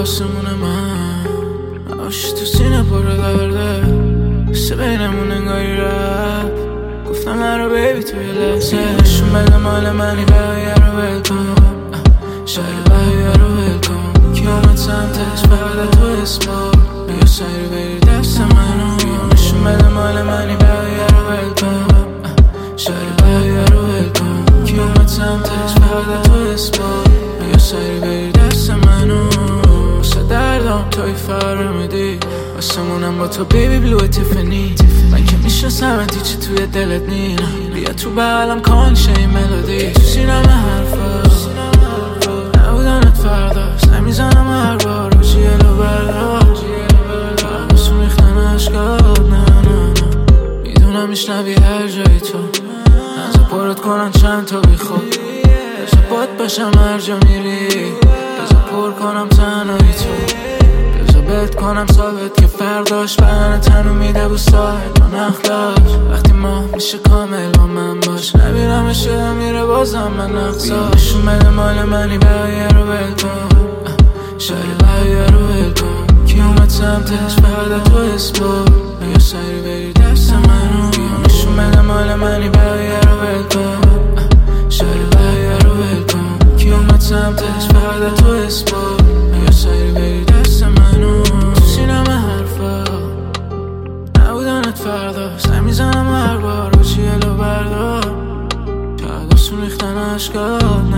آسمون من آش تو سینه پر درده بسه بینمون انگاری رب گفتم من رو بیبی توی لحظه نشون بده مال منی بقیه رو ول کن شهر بقیه رو ول کن کی اومد سمتش فقط تو اسما بیا سری بری دست منو نشون بده مال منی بقیه رو ول کن شهر بقیه رو ول کن کی اومد سمتش فقط تو اسما بیا سری بری دست منو واسه دردم توی فرمیدی واسمونم با تو بیبی بلو تیفنی من که میشناسمت هیچی توی دلت نی بیا تو بغلم کن شه این ملودی تو سینم حرفا نبودنت فرداست نمیزنم هر بار رو جیلو بردار فرماسون ریختن عشقات نه نه نه میدونم میشنوی هر جایی تو نزا پرت کنن چند تا بی خود بزا باد باشم هر جا میری بزا پر کنم تنهایی تو بهت کنم ثابت که فرداش بدن تنو میده بو ساعت من اخلاش وقتی ماه میشه کامل با من باش نبیرم شده میره بازم من اقصاش نشون بده مال منی بقیه رو ول کن شهر بقیه رو ول کن کی اومد سمتش فقط تو اسما بیا سری بری دست منو نشون بده مال منی بقیه رو ول کن شهر بقیه رو ول کن کی اومد سمتش فقط تو اسما بیا سری بری دست منو تو سینم حرفا نبودنت فرداست نمیزنم هر بار رو جیلو بردار چقدر آسون ریختن عشقات